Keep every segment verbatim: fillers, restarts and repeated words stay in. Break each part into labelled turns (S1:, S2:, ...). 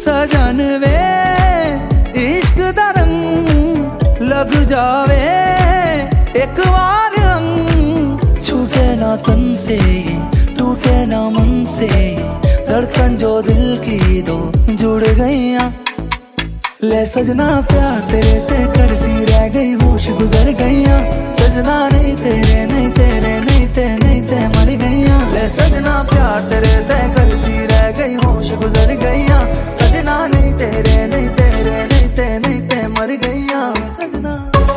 S1: सजन वे इश्क दा रंग लग जावे एक बार अंग। छूटे ना तन से टूटे ना मन से धड़कन जो दिल की दो जुड़ गईया। ले सजना प्यार तेरे ते करती रह गई होश गुजर गईया। सजना नहीं तेरे नहीं तेरे नहीं ते नहीं ते मर गईया। ले सजना प्यार तेरे ते करती रह गई होश गुजर गईया। सजना नहीं तेरे नहीं तेरे नहीं ते नहीं ते मर गईया। सजना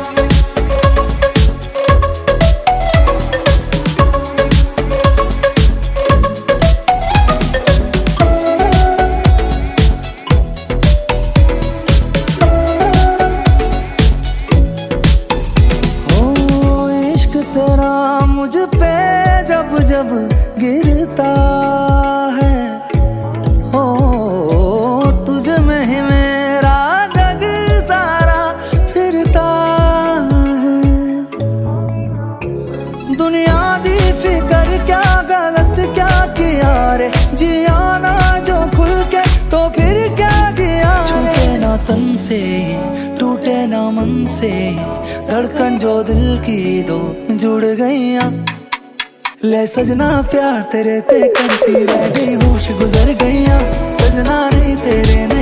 S1: तेरा मुझ पे जब जब गिरता है, हो तुझ में ही मेरा जग सारा फिरता है। दुनिया दी फिकर क्या गलत क्या किया रे, जिया ना जो खुल के तो फिर क्या जिया रे। छूटे ना तन से टूटे ना मन से धड़कन जो दिल की दो जुड़ गईया। ले सजना प्यार तेरे ते करती रह गई होश गुजर गईया। सजना नहीं तेरे नहीं